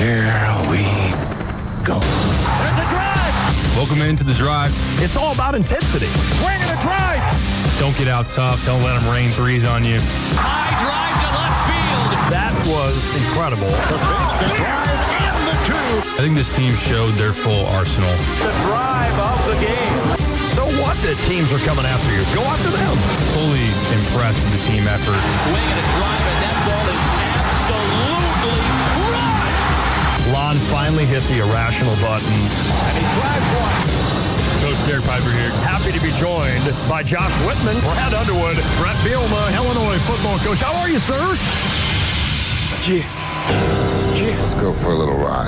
Here we go. There's a drive. Welcome into the drive. It's all about intensity. Swing and a drive. Don't get out tough. Don't let them rain threes on you. High drive to left field. That was incredible. The drive and the two. I think this team showed their full arsenal. The drive of the game. So what that teams are coming after you? Go after them. Fully impressed with the team effort. Swing and a drive, and that ball is absolutely crushed. Lon finally hit the irrational button. And he drives one. Coach Derek Piper here. Happy to be joined by Josh Whitman, Brad Underwood, Brett Bielema, Illinois football coach. How are you, sir? Let's go for a little ride.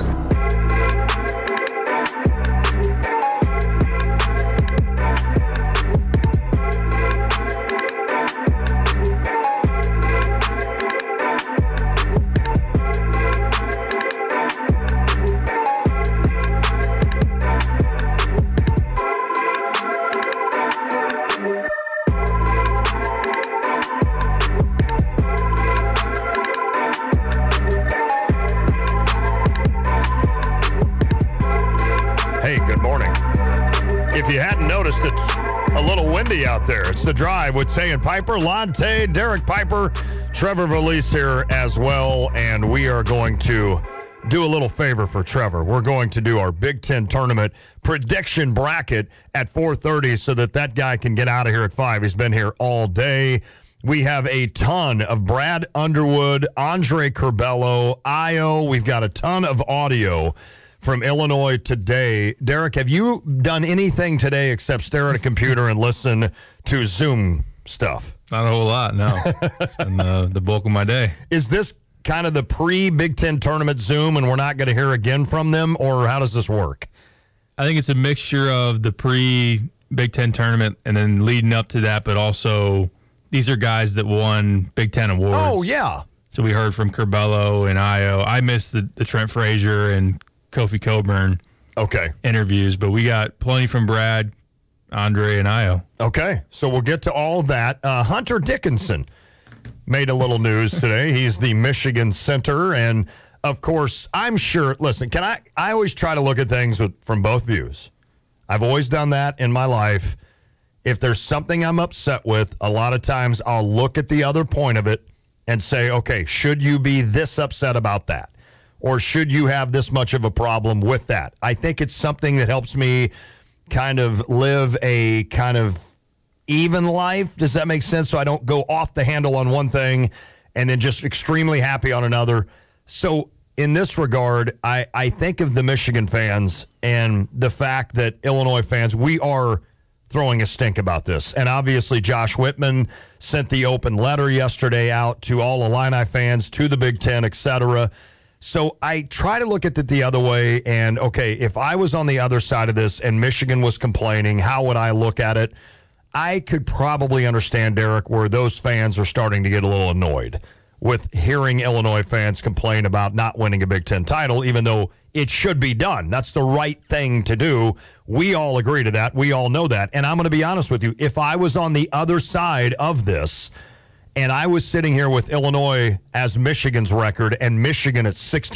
If you hadn't noticed, it's a little windy out there. It's the drive with Tay and Piper, Lonte, Derek Piper, Trevor Valise here as well, and we are going to do a little favor for Trevor. We're going to do our Big Ten tournament prediction bracket at 4:30 so that guy can get out of here at 5. He's been here all day. We have a ton of Brad Underwood, Andre Curbelo, Io. We've got a ton of audio from Illinois today. Derek, have you done anything today except stare at a computer and listen to Zoom stuff? Not a whole lot, no. And the bulk of my day. Is this kind of the pre-Big Ten tournament Zoom and we're not going to hear again from them, or how does this work? I think it's a mixture of the pre-Big Ten tournament and then leading up to that, but also these are guys that won Big Ten awards. Oh, yeah. So we heard from Curbelo and Io. I missed the Trent Frazier and Kofi Coburn interviews, but we got plenty from Brad, Andre, and Io. Okay, so we'll get to all of that. Hunter Dickinson made a little news today. He's the Michigan center, and of course, I'm sure, listen, I always try to look at things from both views. I've always done that in my life. If there's something I'm upset with, a lot of times I'll look at the other point of it and say, okay, should you be this upset about that? Or should you have this much of a problem with that? I think it's something that helps me kind of live a kind of even life. Does that make sense? So I don't go off the handle on one thing and then just extremely happy on another. So in this regard, I think of the Michigan fans and the fact that Illinois fans, we are throwing a stink about this. And obviously Josh Whitman sent the open letter yesterday out to all Illini fans, to the Big Ten, et cetera. So I try to look at it the other way, and, okay, if I was on the other side of this and Michigan was complaining, how would I look at it? I could probably understand, Derek, where those fans are starting to get a little annoyed with hearing Illinois fans complain about not winning a Big Ten title, even though it should be done. That's the right thing to do. We all agree to that. We all know that. And I'm going to be honest with you. If I was on the other side of this, and I was sitting here with Illinois as Michigan's record and Michigan at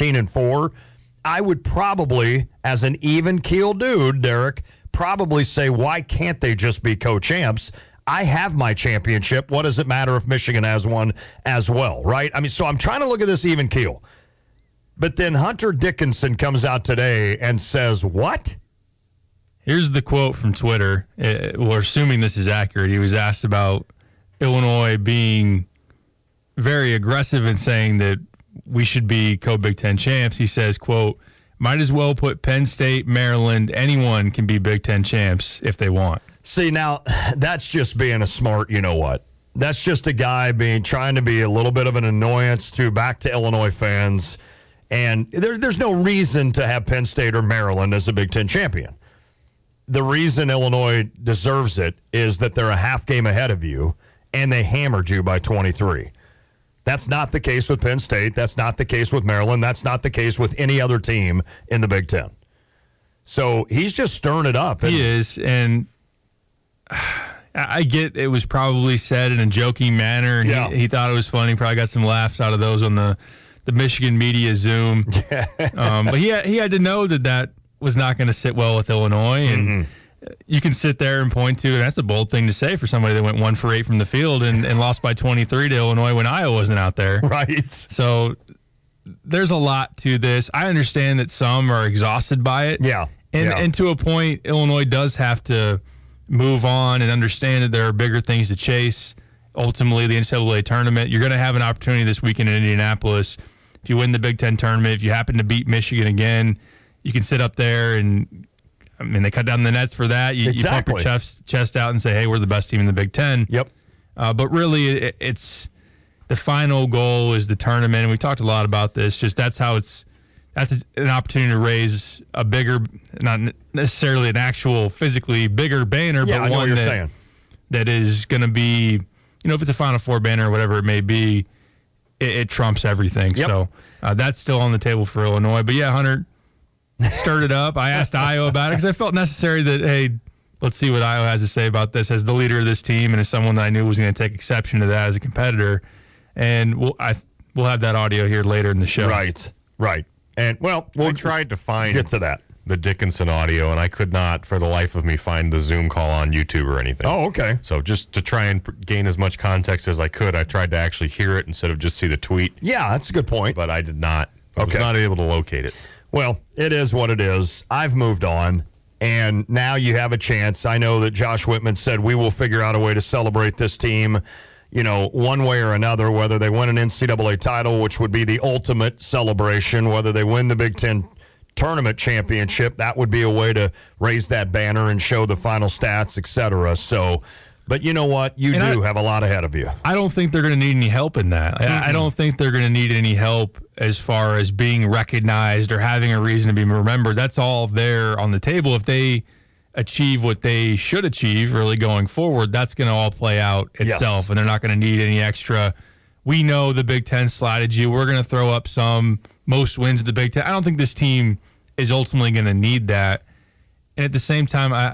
16-4, I would probably, as an even-keel dude, Derek, probably say, why can't they just be co-champs? I have my championship. What does it matter if Michigan has one as well, right? I mean, so I'm trying to look at this even keel. But then Hunter Dickinson comes out today and says, what? Here's the quote from Twitter. We're assuming this is accurate. He was asked about Illinois being very aggressive in saying that we should be co-Big Ten champs. He says, quote, might as well put Penn State, Maryland, anyone can be Big Ten champs if they want. See, now, that's just being a smart you-know-what. That's just a guy trying to be a little bit of an annoyance back to Illinois fans. And there's no reason to have Penn State or Maryland as a Big Ten champion. The reason Illinois deserves it is that they're a half game ahead of you, and they hammered you by 23. That's not the case with Penn State. That's not the case with Maryland. That's not the case with any other team in the Big Ten. So he's just stirring it up. He is, and I get it was probably said in a joking manner, and he thought it was funny. Probably got some laughs out of those on the the Michigan media Zoom. But he had to know that was not going to sit well with Illinois. And you can sit there and point to, and that's a bold thing to say for somebody that went 1 for 8 from the field and lost by 23 to Illinois when Iowa wasn't out there. Right. So there's a lot to this. I understand that some are exhausted by it. Yeah. And to a point, Illinois does have to move on and understand that there are bigger things to chase. Ultimately, the NCAA tournament, you're going to have an opportunity this weekend in Indianapolis. If you win the Big Ten tournament, if you happen to beat Michigan again, you can sit up there and, I mean, they cut down the nets for that. You pump your chest out and say, hey, we're the best team in the Big Ten. Yep. But really, it's the final goal is the tournament. And we talked a lot about this. Just that's an opportunity to raise a bigger, not necessarily an actual physically bigger banner, Yeah, but one that is going to be, if it's a Final Four banner or whatever it may be, it trumps everything. Yep. So that's still on the table for Illinois. But yeah, Hunter stirred it up. I asked Iowa about it because I felt necessary that, hey, let's see what Iowa has to say about this as the leader of this team and as someone that I knew was going to take exception to that as a competitor. And we'll have that audio here later in the show. Right. And, I tried to find get to that. the Dickinson audio, and I could not, for the life of me, find the Zoom call on YouTube or anything. Oh, okay. So just to try and gain as much context as I could, I tried to actually hear it instead of just see the tweet. Yeah, that's a good point. But I did not. I was not able to locate it. Well, it is what it is. I've moved on, and now you have a chance. I know that Josh Whitman said we will figure out a way to celebrate this team, one way or another, whether they win an NCAA title, which would be the ultimate celebration, whether they win the Big Ten tournament championship, that would be a way to raise that banner and show the final stats, etc. So, but you know what? You do have a lot ahead of you. I don't think they're going to need any help in that. Mm-hmm. I don't think they're going to need any help as far as being recognized or having a reason to be remembered. That's all there on the table. If they achieve what they should achieve really going forward, that's going to all play out itself. Yes. And they're not going to need any extra. We know the Big Ten slotted you. We're going to throw up some most wins of the Big Ten. I don't think this team is ultimately going to need that. And at the same time,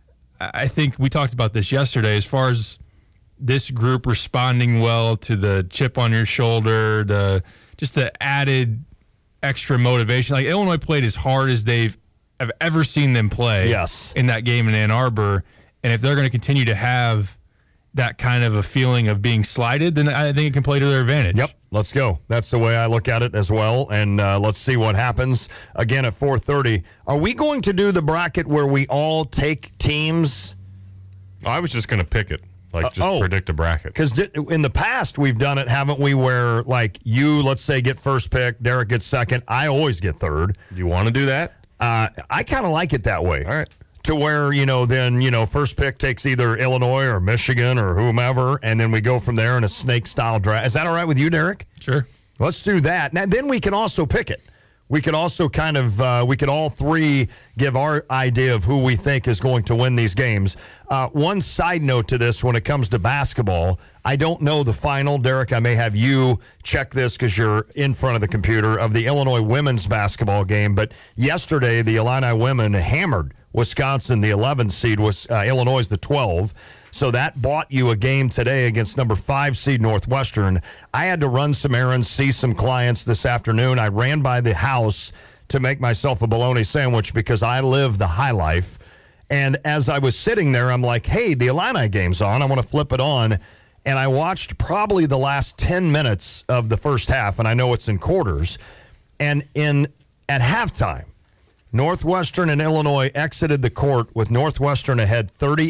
I think we talked about this yesterday as far as this group responding well to the chip on your shoulder, just the added extra motivation. Like Illinois played as hard as I've ever seen them play in that game in Ann Arbor. And if they're going to continue to have that kind of a feeling of being slighted, then I think it can play to their advantage. Yep, let's go. That's the way I look at it as well. And let's see what happens again at 4:30. Are we going to do the bracket where we all take teams? I was just going to pick it, predict a bracket. Because in the past we've done it, haven't we? Where you, let's say, get first pick, Derek gets second, I always get third. You want to do that? I kind of like it that way. All right. To where, then, first pick takes either Illinois or Michigan or whomever, and then we go from there in a snake-style draft. Is that all right with you, Derek? Sure. Let's do that. Now, then we can also pick it. We could also we could all three give our idea of who we think is going to win these games. One side note to this when it comes to basketball, I don't know the final. Derek, I may have you check this because you're in front of the computer of the Illinois women's basketball game. But yesterday, the Illini women hammered Wisconsin, the 11 seed, was Illinois, the 12. So that bought you a game today against number 5 seed Northwestern. I had to run some errands, see some clients this afternoon. I ran by the house to make myself a bologna sandwich because I live the high life. And as I was sitting there, I'm like, hey, the Illini game's on. I want to flip it on. And I watched probably the last 10 minutes of the first half, and I know it's in quarters. And at halftime, Northwestern and Illinois exited the court with Northwestern ahead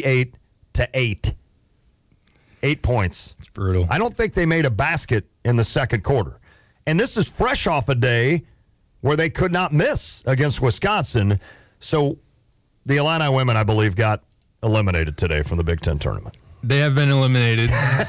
38-8. 8 points. It's brutal. I don't think they made a basket in the second quarter. And this is fresh off a day where they could not miss against Wisconsin. So the Illini women, I believe, got eliminated today from the Big Ten tournament. They have been eliminated.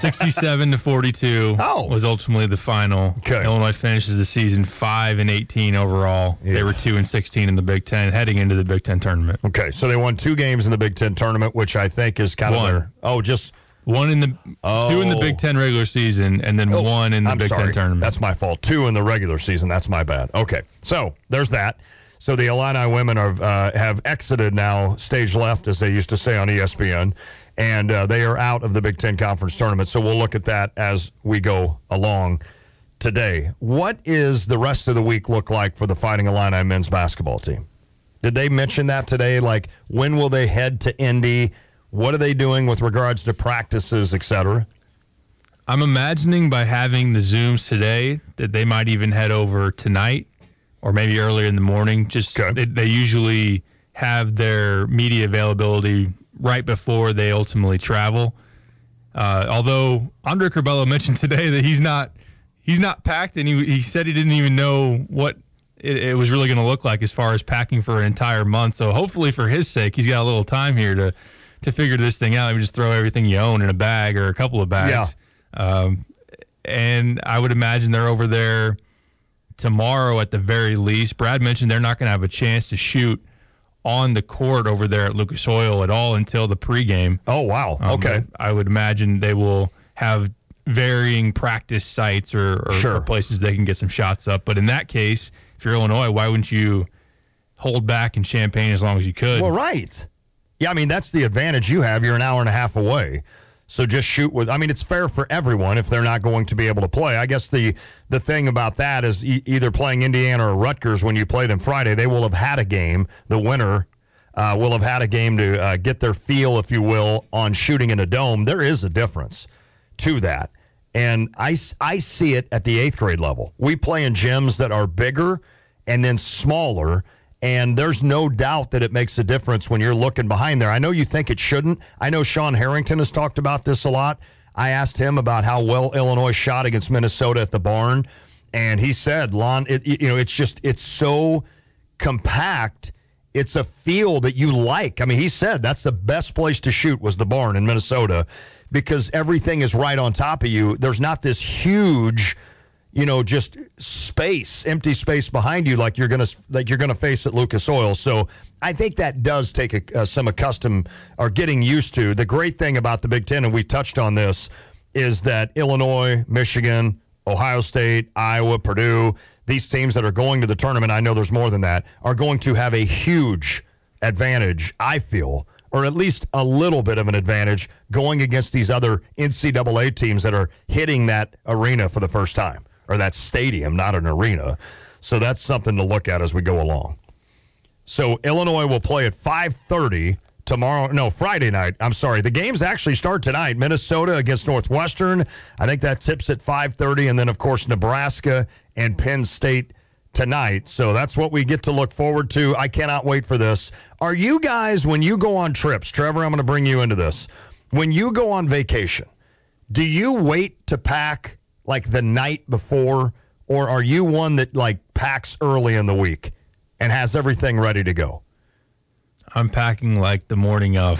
67-42 was ultimately the final. Okay. Illinois finishes the season 5-18 overall. Yeah. They were 2-16 in the Big Ten heading into the Big Ten tournament. Okay, so they won 2 games in the Big Ten tournament, which I think is kind of their just one in the 2 in the Big Ten regular season, and then 1 in the Big Ten tournament. That's my fault. 2 in the regular season. That's my bad. Okay, so there's that. So the Illini women have exited now, stage left, as they used to say on ESPN. And they are out of the Big Ten Conference tournament. So we'll look at that as we go along. today. What is the rest of the week look like for the Fighting Illini men's basketball team? Did they mention that today? Like, when will they head to Indy? What are they doing with regards to practices, et cetera? I'm imagining by having the Zooms today that they might even head over tonight or maybe earlier in the morning. Just they usually have their media availability right before they ultimately travel. Although Andre Curbelo mentioned today that he's not packed, and he said he didn't even know what it was really going to look like as far as packing for an entire month. So hopefully for his sake, he's got a little time here to figure this thing out. Maybe just throw everything you own in a bag or a couple of bags. Yeah. And I would imagine they're over there tomorrow at the very least. Brad mentioned they're not going to have a chance to shoot on the court over there at Lucas Oil at all until the pregame. Oh, wow. Okay. I would imagine they will have varying practice sites or places they can get some shots up. But in that case, if you're Illinois, why wouldn't you hold back in Champaign as long as you could? Well, right. Yeah, I mean, that's the advantage you have. You're an hour and a half away. So just shoot with – I mean, it's fair for everyone if they're not going to be able to play. I guess the thing about that is either playing Indiana or Rutgers when you play them Friday, they will have had a game. The winner will have had a game to get their feel, if you will, on shooting in a dome. There is a difference to that. And I see it at the 8th grade level. We play in gyms that are bigger and then smaller, and there's no doubt that it makes a difference when you're looking behind there. I know you think it shouldn't. I know Sean Harrington has talked about this a lot. I asked him about how well Illinois shot against Minnesota at the Barn, and he said, Lon, it's so compact. It's a feel that you like. I mean, he said that's the best place to shoot was the Barn in Minnesota because everything is right on top of you. There's not this huge just empty space behind you like you're gonna face at Lucas Oil. So I think that does take some accustomed or getting used to. The great thing about the Big Ten, and we've touched on this, is that Illinois, Michigan, Ohio State, Iowa, Purdue, these teams that are going to the tournament, I know there's more than that, are going to have a huge advantage, I feel, or at least a little bit of an advantage going against these other NCAA teams that are hitting that arena for the first time. Or that stadium, not an arena. So that's something to look at as we go along. So Illinois will play at 5:30 Friday night. I'm sorry. The games actually start tonight. Minnesota against Northwestern. I think that tips at 5:30. And then, of course, Nebraska and Penn State tonight. So that's what we get to look forward to. I cannot wait for this. Are you guys, when you go on trips, Trevor, I'm going to bring you into this. When you go on vacation, do you wait to pack like the night before, or are you one that like packs early in the week and has everything ready to go? I'm packing like the morning of.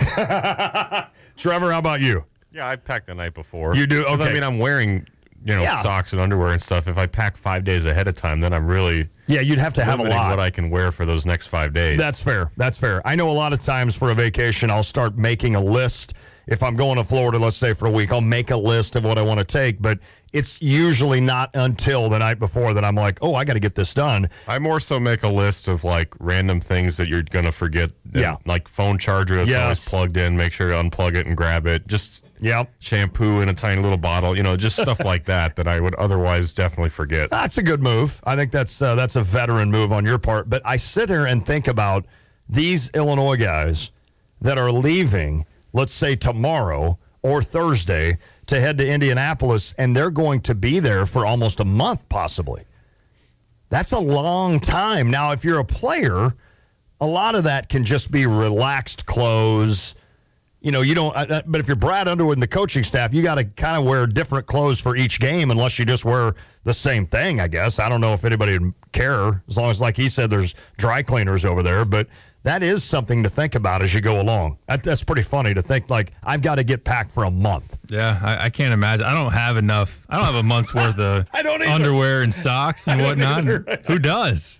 Trevor, how about you? Yeah, I pack the night before. You do? Okay. I mean, I'm wearing, socks and underwear and stuff. If I pack 5 days ahead of time, then I'm really you'd have to have a lot. What I can wear for those next 5 days. That's fair. I know a lot of times for a vacation, I'll start making a list. If I'm going to Florida, let's say for a week, I'll make a list of what I want to take, but it's usually not until the night before that I'm like, oh, I got to get this done. I more so make a list of like random things that you're going to forget. Like phone charger that's always plugged in, make sure to unplug it and grab it. Just shampoo in a tiny little bottle, just stuff like that I would otherwise definitely forget. That's a good move. I think that's a veteran move on your part. But I sit here and think about these Illinois guys that are leaving, let's say tomorrow or Thursday, to head to Indianapolis, and they're going to be there for almost a month, possibly. That's a long time. Now, if you're a player, a lot of that can just be relaxed clothes. You don't, but if you're Brad Underwood and the coaching staff, you got to kind of wear different clothes for each game unless you just wear the same thing, I guess. I don't know if anybody would care, as long as, like he said, there's dry cleaners over there, but that is something to think about as you go along. That's pretty funny to think, like, I've got to get packed for a month. Yeah, I can't imagine. I don't have a month's worth of underwear and socks and whatnot. Who does?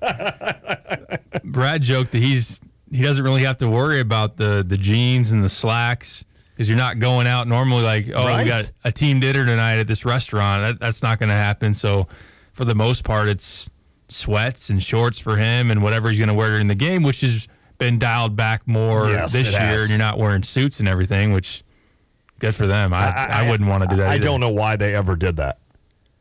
Brad joked that he doesn't really have to worry about the jeans and the slacks because you're not going out normally like, we got a team dinner tonight at this restaurant. That's not going to happen. So for the most part, it's sweats and shorts for him and whatever he's going to wear during the game, which has been dialed back more this year, and you're not wearing suits and everything, which good for them. I wouldn't want to do that either. I don't know why they ever did that.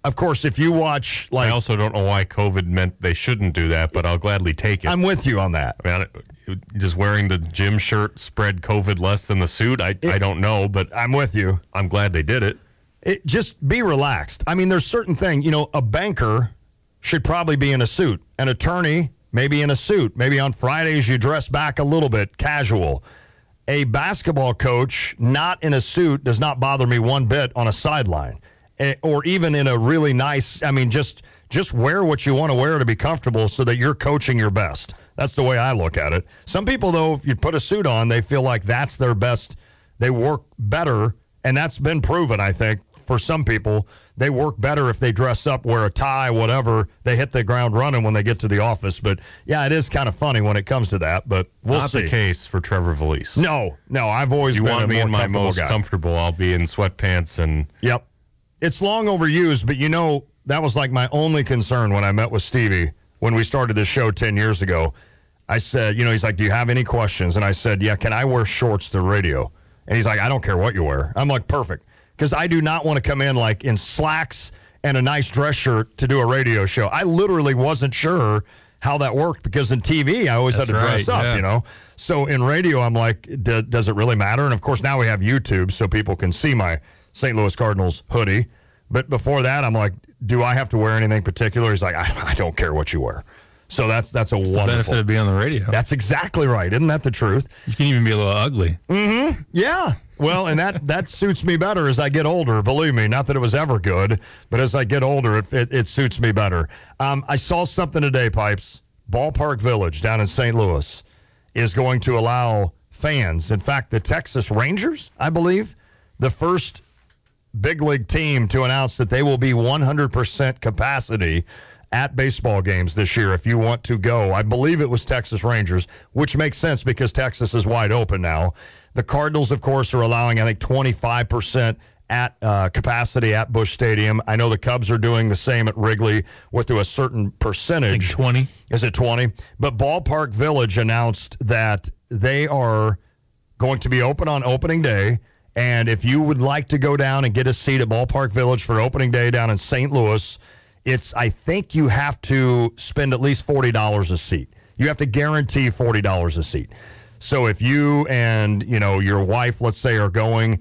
of course, if you watch, I also don't know why COVID meant they shouldn't do that, but I'll gladly take it. I'm with you on that. I mean, just wearing the gym shirt spread COVID less than the suit. I don't know, but I'm with you. I'm glad they did it. Just be relaxed. I mean, there's certain things. A banker should probably be in a suit. An attorney maybe in a suit. Maybe on Fridays you dress back a little bit, casual. A basketball coach not in a suit does not bother me one bit on a sideline, or even in a really nice. I mean, just wear what you want to wear to be comfortable, so that you're coaching your best. That's the way I look at it. Some people, though, if you put a suit on, they feel like that's their best. They work better, and that's been proven, I think. For some people, they work better if they dress up, wear a tie, whatever. They hit the ground running when they get to the office. But, yeah, it is kind of funny when it comes to that. But we'll see. Not the case for Trevor Valise. No, I've always been a more comfortable guy. You want me in my most comfortable, I'll be in sweatpants. And Yep. It's long overused, but, that was like my only concern when I met with Stevie when we started this show 10 years ago. I said, he's like, do you have any questions? And I said, yeah, can I wear shorts to radio? And he's like, I don't care what you wear. I'm like, perfect. Because I do not want to come in like in slacks and a nice dress shirt to do a radio show. I literally wasn't sure how that worked, because in TV, I always had to dress up, So in radio, I'm like, does it really matter? And, of course, now we have YouTube so people can see my St. Louis Cardinals hoodie. But before that, I'm like, do I have to wear anything particular? He's like, I don't care what you wear. So that's a wonderful. The benefit of being on the radio. That's exactly right. Isn't that the truth? You can even be a little ugly. Mm-hmm. Yeah. Well, and that suits me better as I get older. Believe me, not that it was ever good, but as I get older, it suits me better. I saw something today, Pipes. Ballpark Village down in St. Louis is going to allow fans. In fact, the Texas Rangers, I believe, the first big league team to announce that they will be 100% capacity at baseball games this year if you want to go. I believe it was Texas Rangers, which makes sense because Texas is wide open now. The Cardinals, of course, are allowing, I think, 25% at capacity at Busch Stadium. I know the Cubs are doing the same at Wrigley with to a certain percentage. I think 20. Is it 20? But Ballpark Village announced that they are going to be open on opening day. And if you would like to go down and get a seat at Ballpark Village for opening day down in St. Louis, I think you have to spend at least $40 a seat. You have to guarantee $40 a seat. So if you and, your wife, let's say, are going,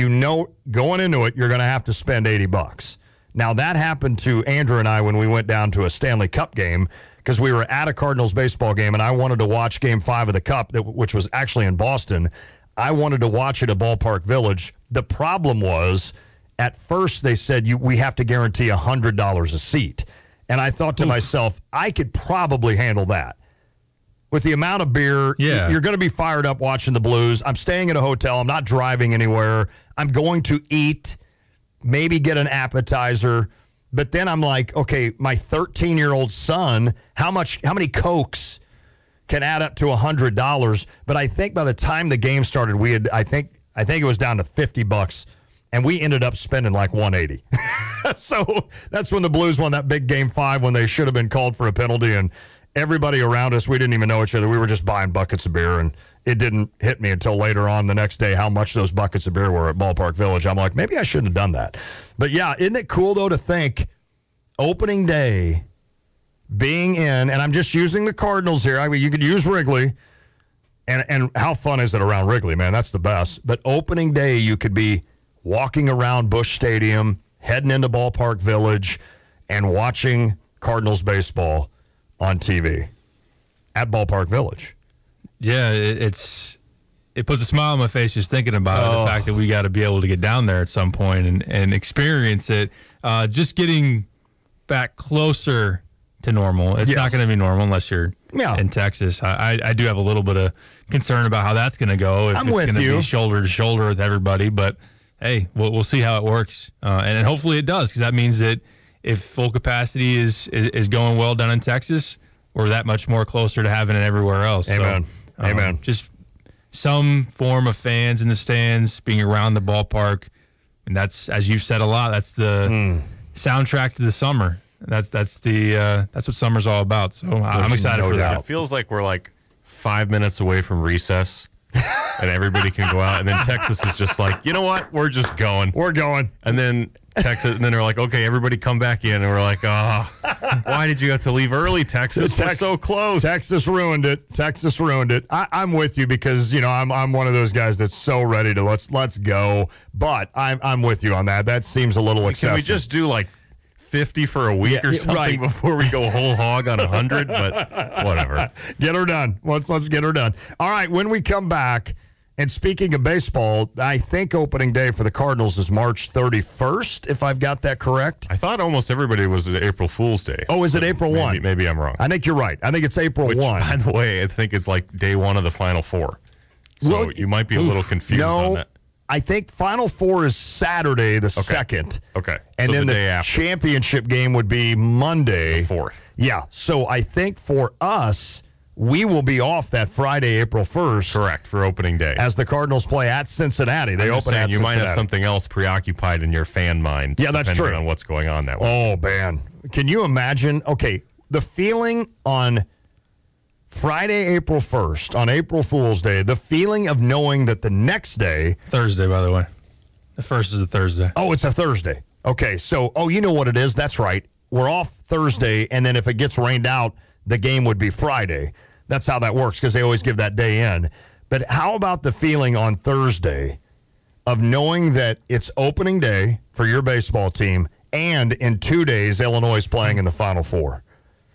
going into it, you're going to have to spend $80. Now, that happened to Andrew and I when we went down to a Stanley Cup game, because we were at a Cardinals baseball game, and I wanted to watch Game 5 of the Cup, which was actually in Boston. I wanted to watch it at Ballpark Village. The problem was, at first they said we have to guarantee $100 a seat. And I thought to myself, I could probably handle that. With the amount of beer, you're going to be fired up watching the Blues. I'm staying at a hotel. I'm not driving anywhere. I'm going to eat, maybe get an appetizer. But then I'm like, okay, my 13-year-old son, how many Cokes can add up to $100? But I think by the time the game started, I think it was down to $50, and we ended up spending like $180. So that's when the Blues won that big Game 5 when they should have been called for a penalty, and everybody around us, we didn't even know each other. We were just buying buckets of beer, and it didn't hit me until later on the next day how much those buckets of beer were at Ballpark Village. I'm like, maybe I shouldn't have done that. But, yeah, isn't it cool, though, to think opening day being in, and I'm just using the Cardinals here. I mean, you could use Wrigley, and how fun is it around Wrigley, man? That's the best. But opening day, you could be walking around Busch Stadium, heading into Ballpark Village, and watching Cardinals baseball on TV at Ballpark Village. Yeah, it puts a smile on my face just thinking about it, the fact that we got to be able to get down there at some point and experience it. Just getting back closer to normal. It's not going to be normal unless you're in Texas. I do have a little bit of concern about how that's going to go. If I'm it's with going to you. be shoulder to shoulder with everybody, but hey, we'll see how it works, and hopefully it does, because that means that if full capacity is going well down in Texas, we're that much more closer to having it everywhere else. Amen. So, Amen. Just some form of fans in the stands, being around the ballpark, and that's, as you've said a lot, that's the soundtrack to the summer. That's what summer's all about. So I'm excited for that. It feels like we're like 5 minutes away from recess. And everybody can go out. And then Texas is just like, you know what? We're just going. We're going. And then Texas, and then they're like, okay, everybody come back in. And we're like, why did you have to leave early, Texas? We're so close. Texas ruined it. I'm with you because, I'm one of those guys that's so ready to let's go. But I'm with you on that. That seems a little excessive. Can we just do like 50 for a week or something before we go whole hog on 100? But whatever. Get her done. Let's get her done. All right, when we come back, and speaking of baseball, I think opening day for the Cardinals is March 31st, if I've got that correct. I thought almost everybody was April Fool's Day. Oh, is it April 1? Maybe I'm wrong. I think you're right. I think it's April 1. By the way, I think it's like day one of the Final Four. So you might be a little confused on that. I think Final Four is Saturday the 2nd. Okay. And so then the day after. championship game would be Monday. The 4th. Yeah. So I think for us, we will be off that Friday, April 1st. Correct, for opening day. As the Cardinals play at Cincinnati. They open at Cincinnati. You might have something else preoccupied in your fan mind. Yeah, that's true. Depending on what's going on that week. Oh, man. Can you imagine? Okay, the feeling on Friday, April 1st, on April Fool's Day, the feeling of knowing that the next day. Thursday, by the way. The 1st is a Thursday. Oh, it's a Thursday. Okay, so, you know what it is? That's right. We're off Thursday, and then if it gets rained out, the game would be Friday. That's how that works because they always give that day in. But how about the feeling on Thursday of knowing that it's opening day for your baseball team and in 2 days Illinois is playing in the Final Four?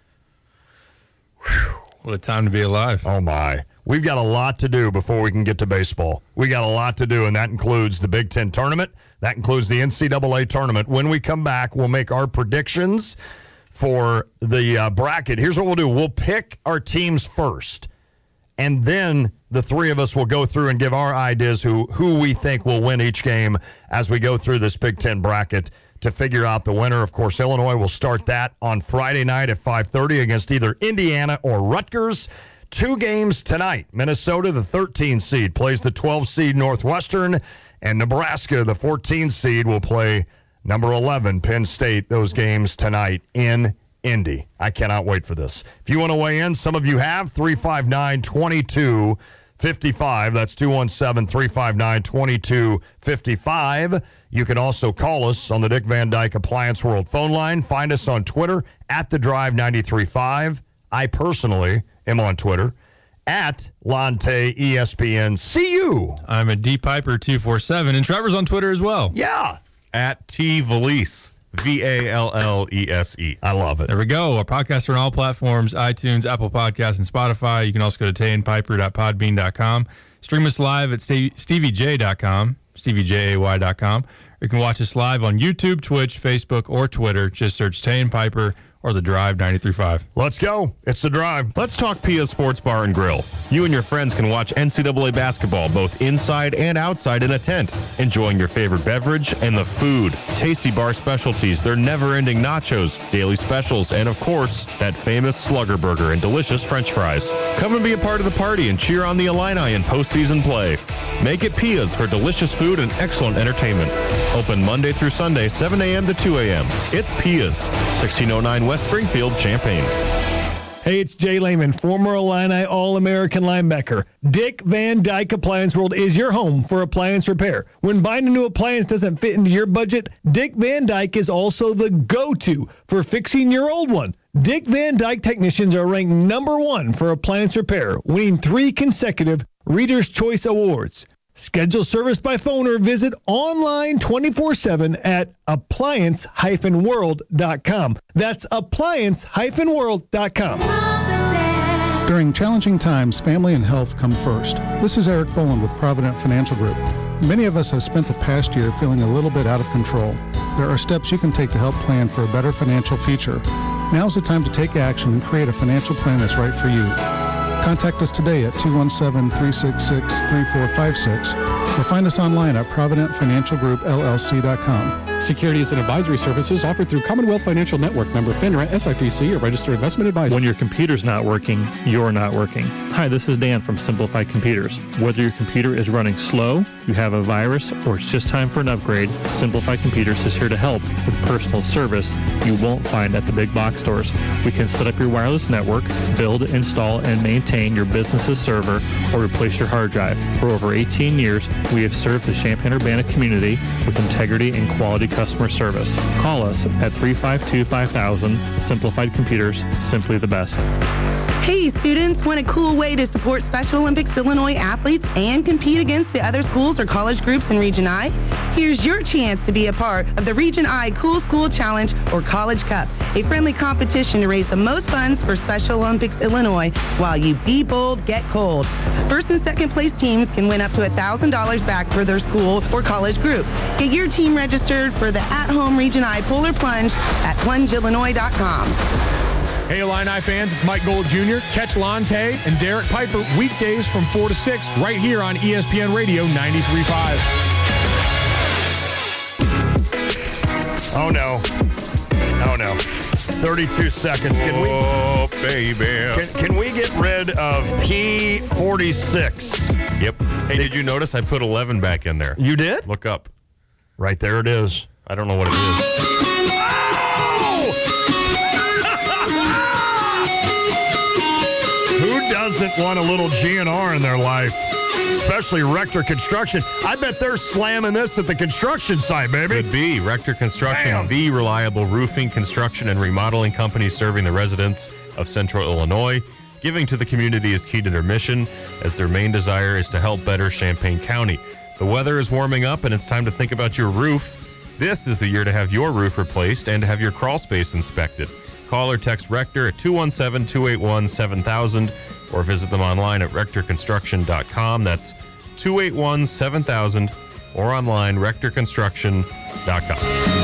Whew. What a time to be alive. Oh, my. We've got a lot to do before we can get to baseball. We got a lot to do, and that includes the Big Ten tournament. That includes the NCAA tournament. When we come back, we'll make our predictions for the bracket. Here's what we'll do. We'll pick our teams first, and then the three of us will go through and give our ideas who we think will win each game as we go through this Big Ten bracket to figure out the winner. Of course, Illinois will start that on Friday night at 5:30 against either Indiana or Rutgers. 2 games tonight. Minnesota, the 13 seed, plays the 12 seed Northwestern, and Nebraska, the 14 seed, will play number 11, Penn State. Those games tonight in Indy. I cannot wait for this. If you want to weigh in, some of you have, 359-2255. That's 217-359-2255. You can also call us on the Dick Van Dyke Appliance World phone line. Find us on Twitter at The Drive 93.5. I personally am on Twitter at Lante ESPN. See you. I'm at DPiper247, and Trevor's on Twitter as well. Yeah. At T Valese, VALLESE. I love it. There we go. Our podcasts are on all platforms, iTunes, Apple Podcasts, and Spotify. You can also go to TayandPiper.podbean.com. Stream us live at StevieJ.com, StevieJay.com. Or you can watch us live on YouTube, Twitch, Facebook, or Twitter. Just search Tay and Piper or The Drive 93.5. Let's go. It's The Drive. Let's talk Pia Sports Bar and Grill. You and your friends can watch NCAA basketball both inside and outside in a tent, enjoying your favorite beverage and the food. Tasty bar specialties, their never-ending nachos, daily specials, and of course, that famous Slugger Burger and delicious French fries. Come and be a part of the party and cheer on the Illini in postseason play. Make it Pia's for delicious food and excellent entertainment. Open Monday through Sunday, 7 a.m. to 2 a.m. It's Pia's, 1609 West Springfield, Champaign. Hey, it's Jay Lehman, former Illini All-American linebacker. Dick Van Dyke Appliance World is your home for appliance repair. When buying a new appliance doesn't fit into your budget, Dick Van Dyke is also the go-to for fixing your old one. Dick Van Dyke technicians are ranked #1 for appliance repair, winning 3 consecutive Reader's Choice Awards. Schedule service by phone or visit online 24/7 at appliance-world.com. That's appliance-world.com. During challenging times, family and health come first. This is Eric Boland with Provident Financial Group. Many of us have spent the past year feeling a little bit out of control. There are steps you can take to help plan for a better financial future. Now's the time to take action and create a financial plan that's right for you. Contact us today at 217-366-3456 or find us online at ProvidentFinancialGroupLLC.com. Securities and advisory services offered through Commonwealth Financial Network, member FINRA, SIPC, or registered investment advisor. When your computer's not working, you're not working. Hi, this is Dan from Simplified Computers. Whether your computer is running slow, you have a virus, or it's just time for an upgrade, Simplified Computers is here to help with personal service you won't find at the big box stores. We can set up your wireless network, build, install, and maintain your business's server, or replace your hard drive. For over 18 years, we have served the Champaign-Urbana community with integrity and quality customer service. Call us at 352-5000. Simplified Computers, simply the best. Hey, students, want a cool way to support Special Olympics Illinois athletes and compete against the other schools or college groups in Region I? Here's your chance to be a part of the Region I Cool School Challenge or College Cup, a friendly competition to raise the most funds for Special Olympics Illinois while you be bold, get cold. First and second place teams can win up to $1,000 back for their school or college group. Get your team registered for the at-home Region I Polar Plunge at plungeillinois.com. Hey, Illini fans, it's Mike Gold Jr. Catch Lonte and Derek Piper weekdays from 4 to 6 right here on ESPN Radio 93.5. Oh, no. Oh, no. 32 seconds. Can we get rid of P46? Yep. Hey, did you notice I put 11 back in there? You did? Look up. Right there it is. I don't know what it is. Who doesn't want a little GNR in their life? Especially Rector Construction. I bet they're slamming this at the construction site, baby. Could be. Rector Construction, the reliable roofing, construction, and remodeling company serving the residents of Central Illinois. Giving to the community is key to their mission, as their main desire is to help better Champaign County. The weather is warming up, and it's time to think about your roof. This is the year to have your roof replaced and to have your crawl space inspected. Call or text Rector at 217-281-7000 or visit them online at rectorconstruction.com. That's 281-7000 or online rectorconstruction.com.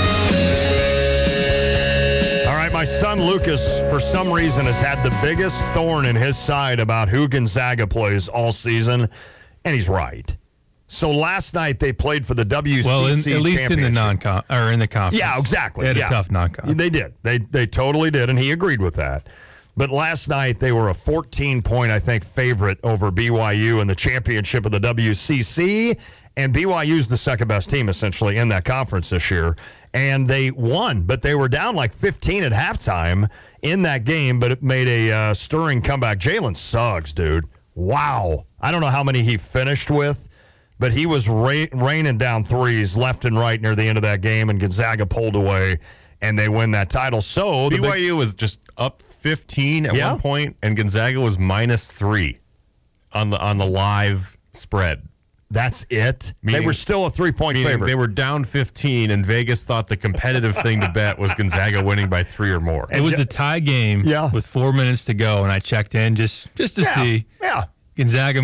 All right, my son Lucas, for some reason, has had the biggest thorn in his side about who Gonzaga plays all season, and he's right. So last night they played for the WCC at least in the in the conference. Yeah, exactly. They had a tough non-con. They did. They totally did, and he agreed with that. But last night they were a 14-point, I think, favorite over BYU in the championship of the WCC, and BYU's the second-best team, essentially, in that conference this year. And they won, but they were down like 15 at halftime in that game, but it made a stirring comeback. Jalen Suggs, dude. Wow. I don't know how many he finished with, but he was raining down threes left and right near the end of that game, and Gonzaga pulled away, and they win that title. So BYU was just up 15 at one point, and Gonzaga was -3 on the live spread. That's it? They were still a 3-point favorite. They were down 15, and Vegas thought the competitive thing to bet was Gonzaga winning by 3 or more. It was a tie game with 4 minutes to go, and I checked in just to see. Yeah. Gonzaga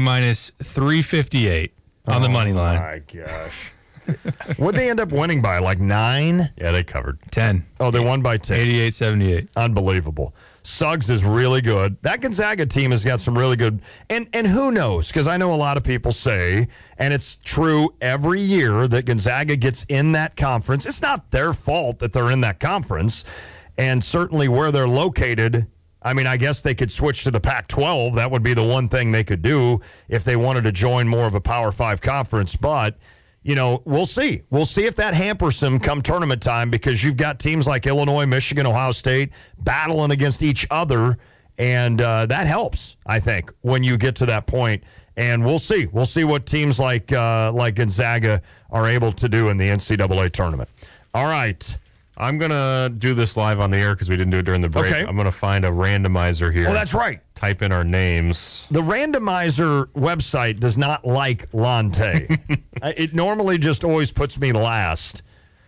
-358. On the money line. Oh, my gosh. What'd they end up winning by, like 9? Yeah, they covered. 10. Oh, they won by 10. 88-78. Unbelievable. Suggs is really good. That Gonzaga team has got some really good, and who knows, because I know a lot of people say, and it's true every year, that Gonzaga gets in that conference. It's not their fault that they're in that conference, and certainly where they're located, I mean, I guess they could switch to the Pac-12. That would be the one thing they could do if they wanted to join more of a Power 5 conference. But, you know, we'll see. We'll see if that hampers them come tournament time, because you've got teams like Illinois, Michigan, Ohio State battling against each other, and that helps, I think, when you get to that point. And we'll see. We'll see what teams like Gonzaga are able to do in the NCAA tournament. All right. I'm going to do this live on the air because we didn't do it during the break. Okay. I'm going to find a randomizer here. Oh, that's right. Type in our names. The randomizer website does not like Lonte. It normally just always puts me last.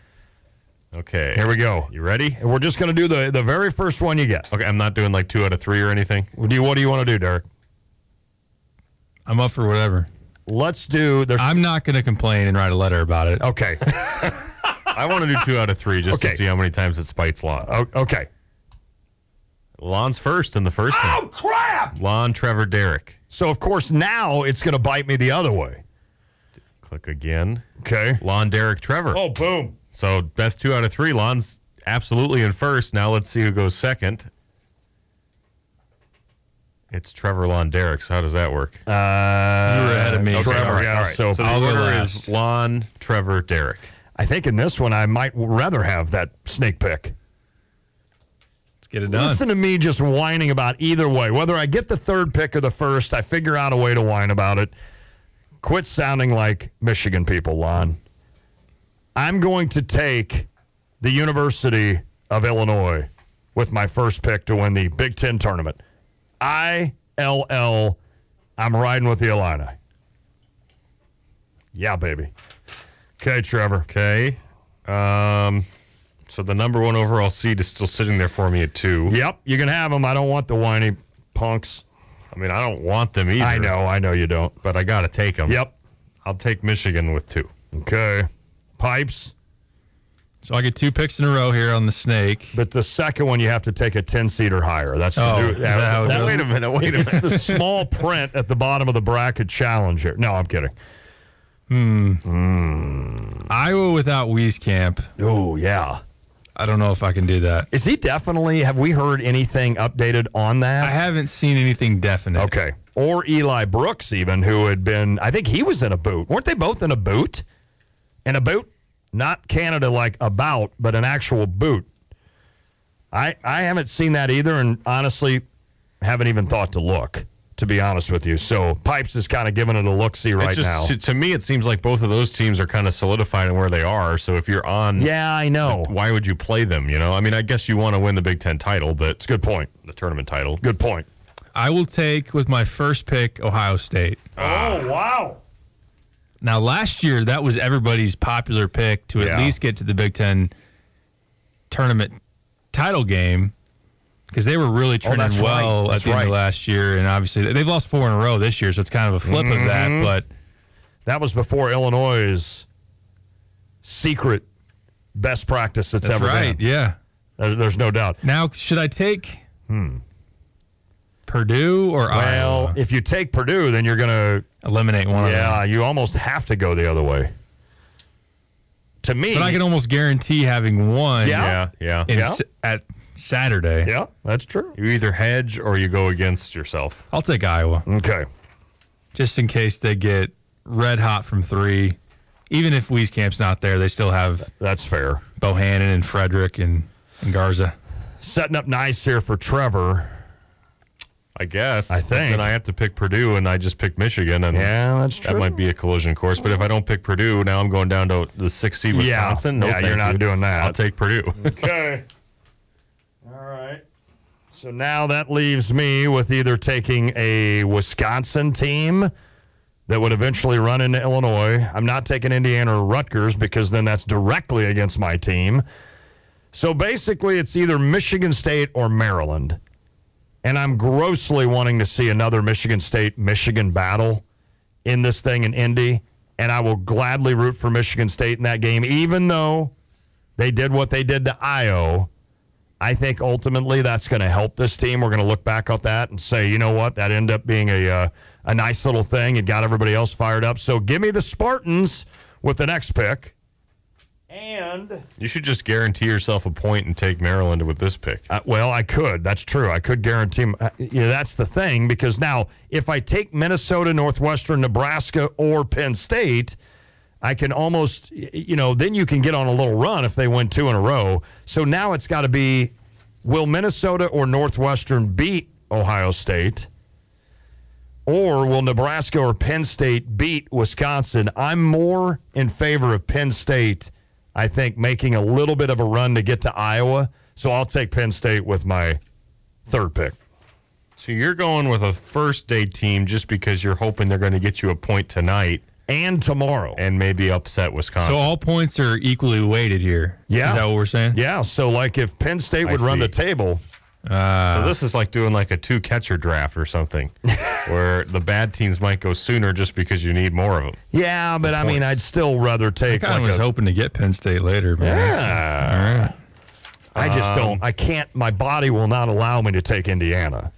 Okay. Here we go. You ready? And we're just going to do the very first one you get. Okay, I'm not doing like 2 out of 3 or anything. What do you want to do, Derek? I'm up for whatever. Let's do... I'm not going to complain and write a letter about it. Okay. I want to do 2 out of 3 just to see how many times it spites Lon. Okay. Lon's first in the first one. Oh, crap! Lon, Trevor, Derek. So, of course, now it's going to bite me the other way. Click again. Okay. Lon, Derek, Trevor. Oh, boom. So, best 2 out of 3. Lon's absolutely in first. Now let's see who goes second. It's Trevor, Lon, Derek. So how does that work? You were ahead of me. Okay, Trevor. all right. All right. So the order is Lon, Trevor, Derek. I think in this one I might rather have that snake pick. Let's get it done. Listen to me just whining about either way. Whether I get the third pick or the first, I figure out a way to whine about it. Quit sounding like Michigan people, Lon. I'm going to take the University of Illinois with my first pick to win the Big Ten tournament. ILL. I'm riding with the Illini. Yeah, baby. Okay, Trevor. Okay. So the number 1 overall seed is still sitting there for me at 2. Yep, you can have them. I don't want the whiny punks. I mean, I don't want them either. I know you don't. But I got to take them. Yep. I'll take Michigan with 2. Okay. Pipes. So I get 2 picks in a row here on the snake. But the second one, you have to take a 10 seat or higher. That's the new. Wait a minute. It's the small print at the bottom of the bracket challenge here. No, I'm kidding. Iowa without Wieskamp. Oh, yeah. I don't know if I can do that. Is he definitely, have we heard anything updated on that? I haven't seen anything definite. Okay. Or Eli Brooks even, who had been, I think he was in a boot. Weren't they both in a boot? In a boot? Not Canada like a bout, but an actual boot. I haven't seen that either, and honestly haven't even thought to look, to be honest with you. So Pipes is kind of giving it a look-see right now. To me, it seems like both of those teams are kind of solidified in where they are. So if you're on... Yeah, I know. Why would you play them, you know? I mean, I guess you want to win the Big Ten title, but... It's a good point. The tournament title. Good point. I will take, with my first pick, Ohio State. Oh, wow. Now, last year, that was everybody's popular pick to at least get to the Big Ten tournament title game because they were really trending well at the end of last year. And obviously, they've lost 4 in a row this year, so it's kind of a flip of that. But that was before Illinois' secret best practice that's ever been. Yeah. There's no doubt. Now, should I take Purdue or Iowa? Well, if you take Purdue, then you're going to eliminate one of them. Yeah, you almost have to go the other way. To me. But I can almost guarantee having one Yeah. at Saturday. Yeah, that's true. You either hedge or you go against yourself. I'll take Iowa. Okay. Just in case they get red hot from 3. Even if Wieskamp's not there, they still have That's fair. Bohannon and Frederick and Garza. Setting up nice here for Trevor. I guess. I think. Then I have to pick Purdue, and I just picked Michigan. And yeah, that's true. That might be a collision course. But if I don't pick Purdue, now I'm going down to the 6th seed Wisconsin. No, you're not doing that. I'll take Purdue. Okay. All right. So now that leaves me with either taking a Wisconsin team that would eventually run into Illinois. I'm not taking Indiana or Rutgers because then that's directly against my team. So basically it's either Michigan State or Maryland. And I'm grossly wanting to see another Michigan State-Michigan battle in this thing in Indy. And I will gladly root for Michigan State in that game, even though they did what they did to Io. I think ultimately that's going to help this team. We're going to look back at that and say, you know what, that ended up being a nice little thing. It got everybody else fired up. So give me the Spartans with the next pick. And you should just guarantee yourself a point and take Maryland with this pick. Well, I could. That's true. I could guarantee. That's the thing, because now if I take Minnesota, Northwestern, Nebraska, or Penn State, I can almost, then you can get on a little run if they win 2 in a row. So now it's got to be, will Minnesota or Northwestern beat Ohio State? Or will Nebraska or Penn State beat Wisconsin? I'm more in favor of Penn State, I think, making a little bit of a run to get to Iowa. So I'll take Penn State with my third pick. So you're going with a first-day team just because you're hoping they're going to get you a point tonight. And tomorrow. And maybe upset Wisconsin. So all points are equally weighted here. Yeah. Is that what we're saying? Yeah. So, like, if Penn State would run the table. So this is like doing like a 2-catcher draft or something where the bad teams might go sooner just because you need more of them. Yeah, but I mean, I'd still rather take. I was hoping to get Penn State later. Man. Yeah. All right. I just don't. I can't. My body will not allow me to take Indiana.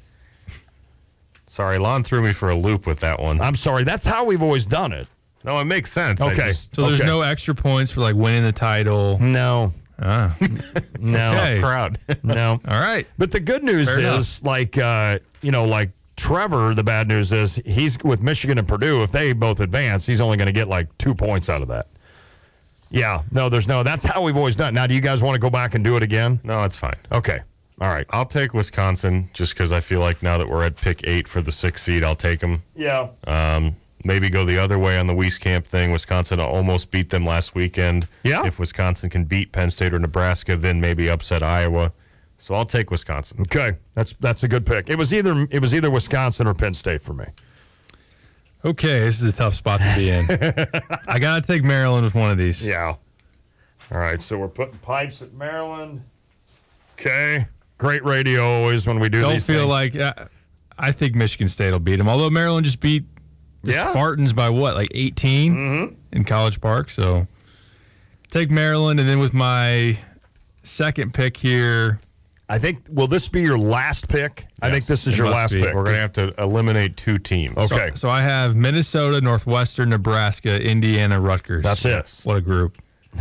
Sorry, Lon threw me for a loop with that one. I'm sorry. That's how we've always done it. No, it makes sense. Okay. So there's no extra points for like winning the title. No. No. Okay. Proud. No. All right. But the good news is, like Trevor, the bad news is he's with Michigan and Purdue. If they both advance, he's only going to get like 2 points out of that. Yeah, no, that's how we've always done. Now, do you guys want to go back and do it again? No, it's fine. Okay. All right. I'll take Wisconsin just because I feel like now that we're at pick 8 for the 6th seed, I'll take them. Yeah. Maybe go the other way on the Wieskamp thing. Wisconsin almost beat them last weekend. Yeah. If Wisconsin can beat Penn State or Nebraska, then maybe upset Iowa. So I'll take Wisconsin. Okay, that's a good pick. It was either Wisconsin or Penn State for me. Okay, this is a tough spot to be in. I got to take Maryland with one of these. Yeah. All right, so we're putting pipes at Maryland. Okay. Great radio always when we do these things. Don't feel like I think Michigan State will beat them. Although Maryland just beat the Spartans by what, like 18 in College Park. So take Maryland, and then with my second pick here. I think, will this be your last pick? Yes, I think this is your last pick. We're going to have to eliminate 2 teams. Okay. So I have Minnesota, Northwestern, Nebraska, Indiana, Rutgers. That's it. What a group.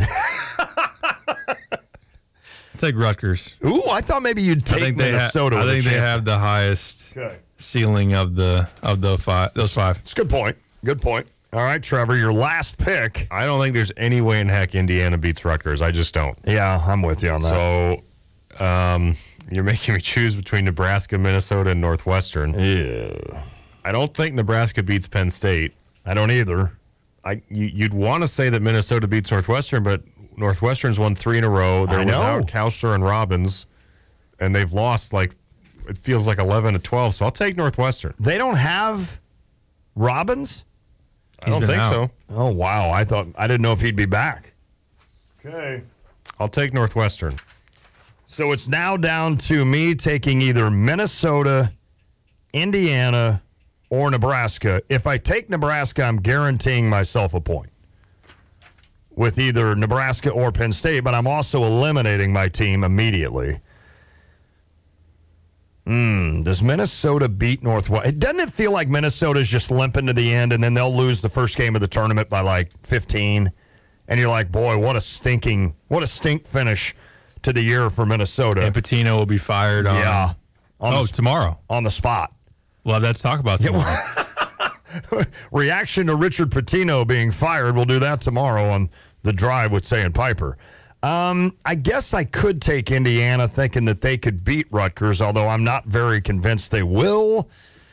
Take Rutgers. Ooh, I thought maybe you'd take Minnesota. I think they have the highest ceiling of those 5. It's a good point. Good point. All right, Trevor, your last pick. I don't think there's any way in heck Indiana beats Rutgers. I just don't. Yeah, I'm with you on that. So you're making me choose between Nebraska, Minnesota, and Northwestern. Yeah. I don't think Nebraska beats Penn State. I don't either. You'd want to say that Minnesota beats Northwestern, but Northwestern's won 3 in a row. They're without Kausler and Robbins, and they've lost it feels like 11 to 12. So I'll take Northwestern. They don't have Robbins? I don't think so. Oh, wow. I didn't know if he'd be back. Okay. I'll take Northwestern. So it's now down to me taking either Minnesota, Indiana, or Nebraska. If I take Nebraska, I'm guaranteeing myself a point with either Nebraska or Penn State, but I'm also eliminating my team immediately. Does Minnesota beat Northwestern? Doesn't it feel like Minnesota's just limping to the end, and then they'll lose the first game of the tournament by like 15, and you're like, boy, what a stink finish to the year for Minnesota. And Pitino will be fired tomorrow. On the spot. Well, let's talk about tomorrow. Reaction to Richard Pitino being fired. We'll do that tomorrow on The Drive with Say and Piper. I guess I could take Indiana thinking that they could beat Rutgers, although I'm not very convinced they will.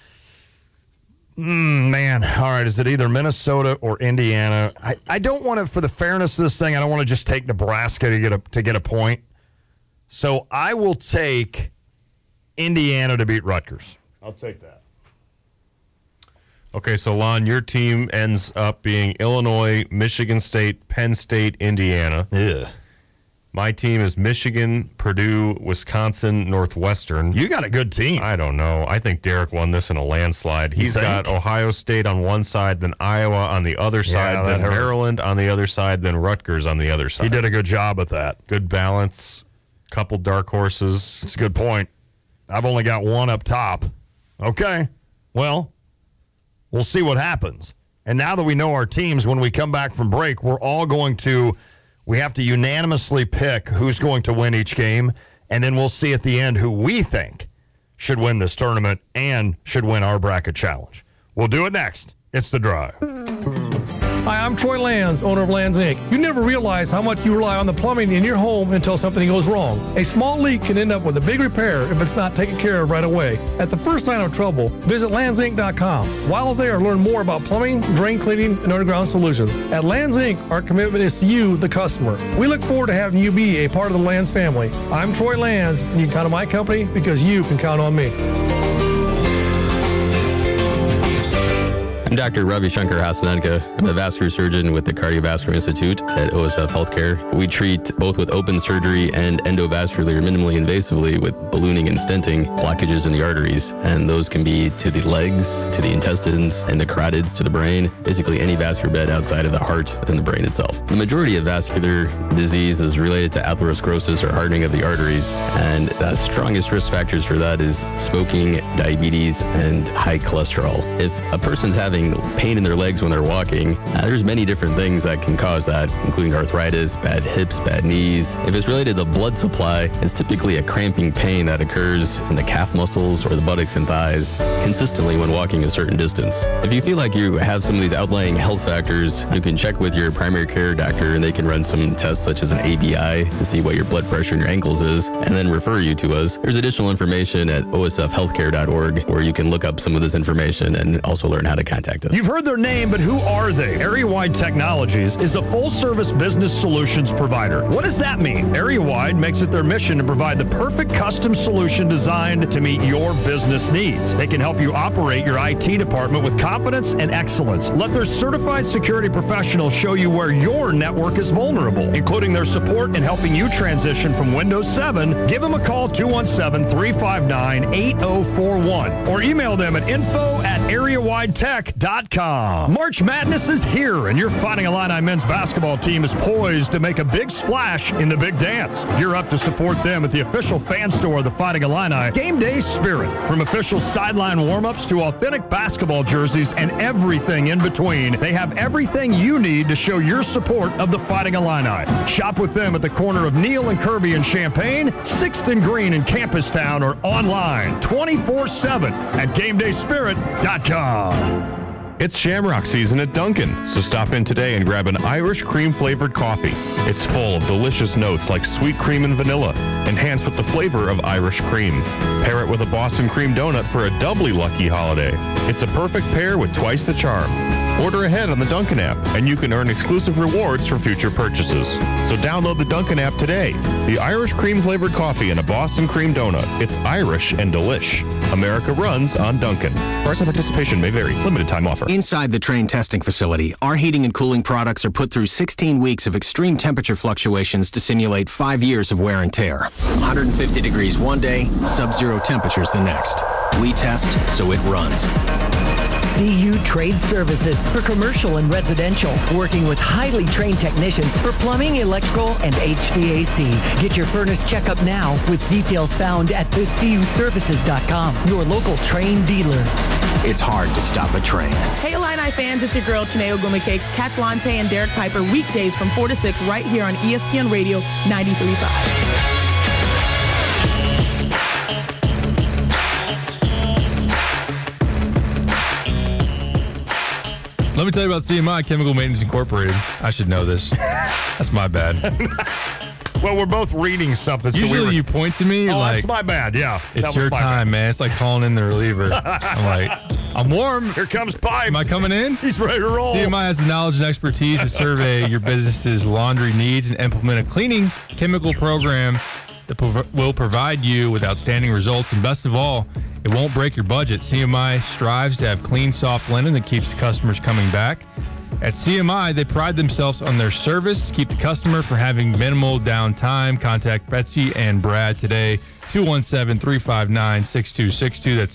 Man, all right, is it either Minnesota or Indiana? I don't want to, for the fairness of this thing, I don't want to just take Nebraska to get a point. So I will take Indiana to beat Rutgers. I'll take that. Okay, so Lon, your team ends up being Illinois, Michigan State, Penn State, Indiana. Yeah. My team is Michigan, Purdue, Wisconsin, Northwestern. You got a good team. I don't know. I think Derek won this in a landslide. He's got Ohio State on one side, then Iowa on the other side, then Maryland on the other side, then Rutgers on the other side. He did a good job with that. Good balance. Couple dark horses. That's a good point. I've only got one up top. Okay. Well, we'll see what happens. And now that we know our teams, when we come back from break, we have to unanimously pick who's going to win each game, and then we'll see at the end who we think should win this tournament and should win our bracket challenge. We'll do it next. It's The Drive. Hi, I'm Troy Lands, owner of Lands Inc. You never realize how much you rely on the plumbing in your home until something goes wrong. A small leak can end up with a big repair if it's not taken care of right away. At the first sign of trouble, visit landsinc.com. While there, learn more about plumbing, drain cleaning, and underground solutions. At Lands Inc., our commitment is to you, the customer. We look forward to having you be a part of the Lands family. I'm Troy Lands, and you can count on my company because you can count on me. I'm Dr. Ravi Shankar Hasanenka. I'm a vascular surgeon with the Cardiovascular Institute at OSF Healthcare. We treat both with open surgery and endovascular minimally invasively with ballooning and stenting blockages in the arteries. And those can be to the legs, to the intestines, and the carotids to the brain, basically any vascular bed outside of the heart and the brain itself. The majority of vascular disease is related to atherosclerosis or hardening of the arteries. And the strongest risk factors for that is smoking, diabetes, and high cholesterol. If a person's having having pain in their legs when they're walking. There's many different things that can cause that, including arthritis, bad hips, bad knees. If it's related to blood supply, it's typically a cramping pain that occurs in the calf muscles or the buttocks and thighs consistently when walking a certain distance. If you feel like you have some of these outlying health factors, you can check with your primary care doctor and they can run some tests such as an ABI to see what your blood pressure in your ankles is and then refer you to us. There's additional information at osfhealthcare.org where you can look up some of this information and also learn how to contact us. You've heard their name, but who are they? Area-Wide Technologies is a full-service business solutions provider. What does that mean? Area-Wide makes it their mission to provide the perfect custom solution designed to meet your business needs. They can help you operate your IT department with confidence and excellence. Let their certified security professionals show you where your network is vulnerable, including their support in helping you transition from Windows 7. Give them a call, 217-359-8041, or email them at info@areawidetech.com. March Madness is here, and your Fighting Illini men's basketball team is poised to make a big splash in the big dance. You're up to support them at the official fan store of the Fighting Illini, Game Day Spirit. From official sideline warm-ups to authentic basketball jerseys and everything in between, they have everything you need to show your support of the Fighting Illini. Shop with them at the corner of Neal and Kirby in Champaign, 6th and Green in Campustown, or online 24/7 at GameDaySpirit.com. It's Shamrock season at Dunkin', so stop in today and grab an Irish cream-flavored coffee. It's full of delicious notes like sweet cream and vanilla, enhanced with the flavor of Irish cream. Pair it with a Boston cream donut for a doubly lucky holiday. It's a perfect pair with twice the charm. Order ahead on the Dunkin' app, and you can earn exclusive rewards for future purchases. So download the Dunkin' app today. The Irish cream-flavored coffee and a Boston cream donut. It's Irish and delish. America runs on Dunkin'. Price and participation may vary. Limited time offer. Inside the Trane testing facility, our heating and cooling products are put through 16 weeks of extreme temperature fluctuations to simulate 5 years of wear and tear. 150 degrees one day, sub-zero temperatures the next. We test so it runs. CU Trade Services for commercial and residential, working with highly trained technicians for plumbing, electrical, and HVAC. Get your furnace checkup now with details found at thecuservices.com, your local Trane dealer. It's hard to stop a train. Hey Illini fans, it's your girl Chineo Gumake. Catch Lante and Derek Piper weekdays from 4 to 6 right here on ESPN Radio 93.5. Let me tell you about CMI, Chemical Maintenance Incorporated. I should know this. That's my bad. Well, we're both reading something. Usually you point to me like, that's my bad, yeah. It's your time, man. It's like calling in the reliever. I'm like, I'm warm. Here comes Pipes. Am I coming in? He's ready to roll. CMI has the knowledge and expertise to survey your business's laundry needs and implement a cleaning chemical program that will provide you with outstanding results. And best of all, it won't break your budget. CMI strives to have clean, soft linen that keeps the customers coming back. At CMI, they pride themselves on their service to keep the customer from having minimal downtime. Contact Betsy and Brad today, 217-359-6262. That's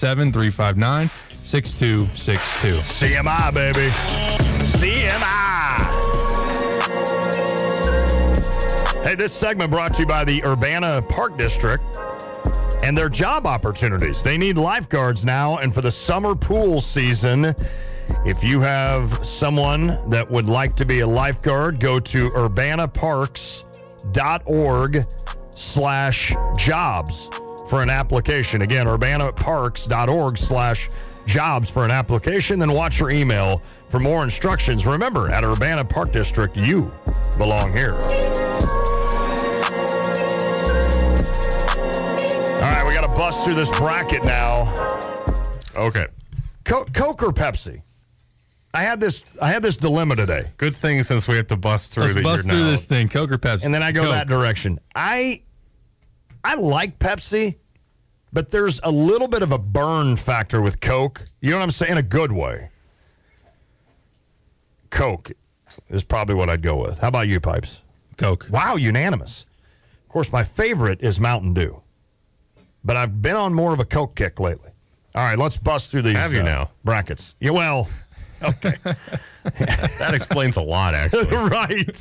217-359-6262. CMI, baby. CMI. Hey, this segment brought to you by the Urbana Park District and their job opportunities. They need lifeguards now, and for the summer pool season, if you have someone that would like to be a lifeguard, go to urbanaparks.org/jobs for an application. Again, urbanaparks.org/jobs for an application. Then watch your email for more instructions. Remember, at Urbana Park District, you belong here. All right, we got to bust through this bracket now. Okay. Coke or Pepsi? I had this dilemma today. Good thing since we have to bust through. Let's bust through this thing. Coke or Pepsi? And then I go Coke. that direction. I like Pepsi, but there's a little bit of a burn factor with Coke. You know what I'm saying? In a good way. Coke is probably what I'd go with. How about you, Pipes? Coke. Wow, unanimous. Of course, my favorite is Mountain Dew, but I've been on more of a Coke kick lately. All right, let's bust through these Have you now? Brackets. Yeah, well, okay. That explains a lot, actually. Right.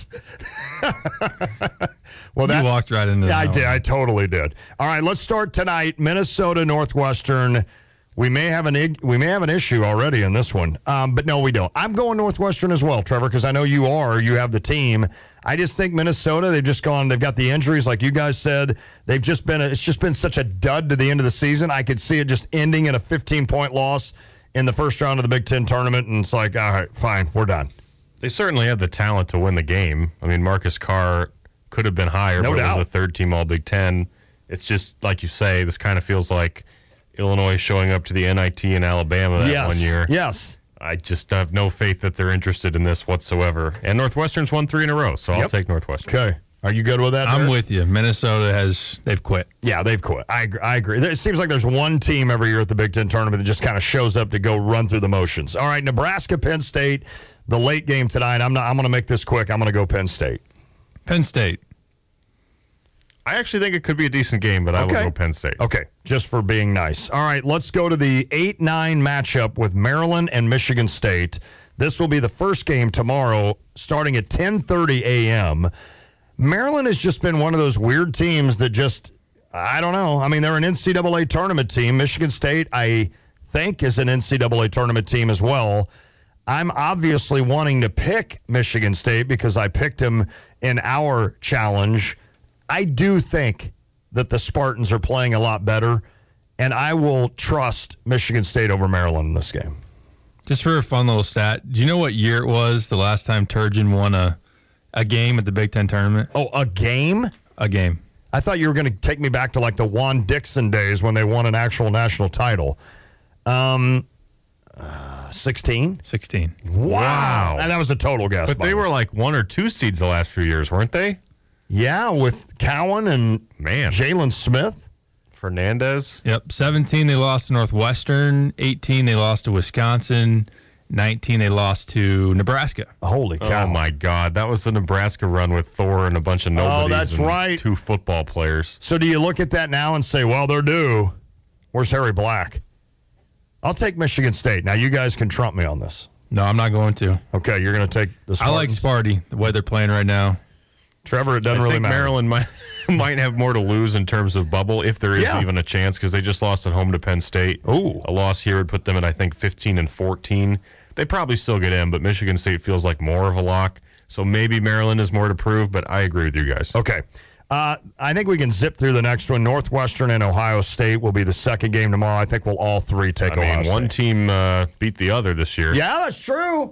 Well, you walked right into that. I did. I totally did. All right, let's start tonight. Minnesota Northwestern We may have an issue already in this one, but no, we don't. I'm going Northwestern as well, Trevor, because I know you are. You have the team. I just think Minnesota. They've got the injuries, like you guys said. It's just been such a dud to the end of the season. I could see it just ending in a 15-point loss in the first round of the Big Ten tournament, and it's like, all right, fine, we're done. They certainly have the talent to win the game. I mean, Marcus Carr could have been higher, but it was the third team All Big Ten. It's just like you say. This kind of feels like Illinois showing up to the NIT in Alabama that 1 year. Yes. I just have no faith that they're interested in this whatsoever. And Northwestern's won 3 in a row, so I'll take Northwestern. Okay. Are you good with that? I'm with you. Minnesota they've quit. Yeah, they've quit. I agree. It seems like there's one team every year at the Big Ten tournament that just kind of shows up to go run through the motions. All right, Nebraska, Penn State, the late game tonight. I'm going to make this quick. I'm going to go Penn State. Penn State. I actually think it could be a decent game, but I will go Penn State. Okay, just for being nice. All right, let's go to the 8-9 matchup with Maryland and Michigan State. This will be the first game tomorrow starting at 10:30 a.m. Maryland has just been one of those weird teams that just, I don't know. I mean, they're an NCAA tournament team. Michigan State, I think, is an NCAA tournament team as well. I'm obviously wanting to pick Michigan State because I picked them in our challenge. I do think that the Spartans are playing a lot better, and I will trust Michigan State over Maryland in this game. Just for a fun little stat, do you know what year it was the last time Turgeon won a game at the Big Ten tournament? Oh, a game? A game. I thought you were going to take me back to like the Juan Dixon days when they won an actual national title. 16? 16. Wow. And that was a total guess. But they were like 1 or 2 seeds the last few years, weren't they? Yeah, with Cowan and Jalen Smith. Fernandez. Yep. 17, they lost to Northwestern. 18, they lost to Wisconsin. 19, they lost to Nebraska. Holy cow. Oh, my God. That was the Nebraska run with Thor and a bunch of nobodies. Oh, that's right. 2 football players. So do you look at that now and say, well, they're due. Where's Harry Black? I'll take Michigan State. Now, you guys can trump me on this. No, I'm not going to. Okay, you're going to take the Spartans? I like Sparty, the way they're playing right now. Trevor, it doesn't really matter. Maryland might have more to lose in terms of bubble, if there is even a chance, because they just lost at home to Penn State. Ooh. A loss here would put them at, I think, 15-14. They probably still get in, but Michigan State feels like more of a lock. So maybe Maryland is more to prove, but I agree with you guys. Okay. I think we can zip through the next one. Northwestern and Ohio State will be the second game tomorrow. I think we'll all three take Ohio State. One team beat the other this year. Yeah, that's true.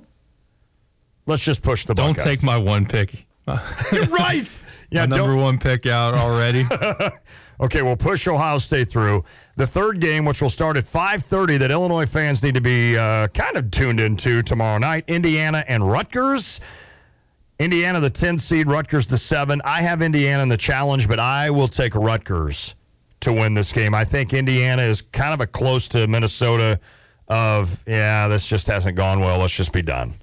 Let's just push the Don't Buckeyes. take my one pick. You're right. Yeah, number one pick out already. Okay, we'll push Ohio State through. The third game, which will start at 5:30, that Illinois fans need to be kind of tuned into tomorrow night, Indiana and Rutgers. Indiana, the 10 seed, Rutgers, the 7. I have Indiana in the challenge, but I will take Rutgers to win this game. I think Indiana is kind of a close to Minnesota of, this just hasn't gone well. Let's just be done.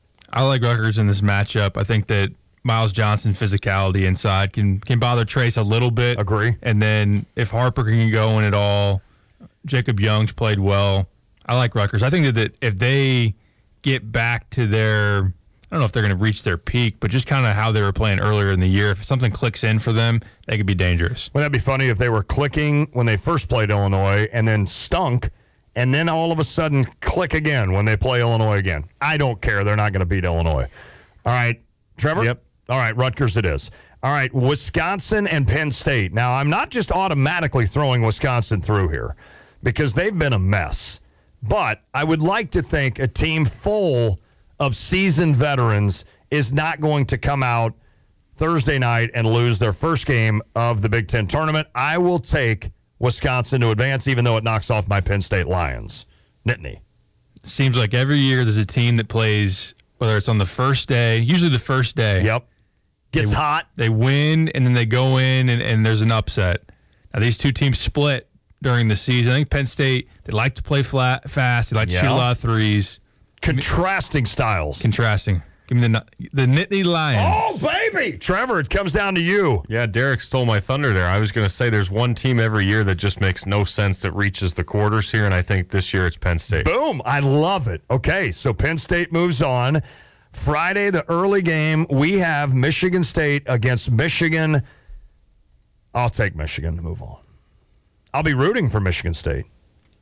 I like Rutgers in this matchup. I think that Miles Johnson physicality inside can bother Trace a little bit. Agree. And then if Harper can go in at all, Jacob Young's played well. I like Rutgers. I think that if they get back to their, I don't know if they're going to reach their peak, but just kind of how they were playing earlier in the year, if something clicks in for them, they could be dangerous. Wouldn't that be funny if they were clicking when they first played Illinois and then stunk, and then all of a sudden click again when they play Illinois again? I don't care. They're not going to beat Illinois. All right, Trevor? Yep. All right, Rutgers it is. All right, Wisconsin and Penn State. Now, I'm not just automatically throwing Wisconsin through here because they've been a mess. But I would like to think a team full of seasoned veterans is not going to come out Thursday night and lose their first game of the Big Ten tournament. I will take Wisconsin to advance, even though it knocks off my Penn State Lions. Nittany. Seems like every year there's a team that plays, whether it's on the first day, usually the first day. Yep. Gets hot. They win, and then they go in, and there's an upset. Now, these two teams split during the season. I think Penn State, they like to play fast. They like to shoot a lot of threes. Contrasting styles. Contrasting. Give me the Nittany Lions. Oh, baby! Trevor, it comes down to you. Yeah, Derek stole my thunder there. I was going to say there's one team every year that just makes no sense that reaches the quarters here, and I think this year it's Penn State. Boom! I love it. Okay, so Penn State moves on. Friday, the early game, we have Michigan State against Michigan. I'll take Michigan to move on. I'll be rooting for Michigan State.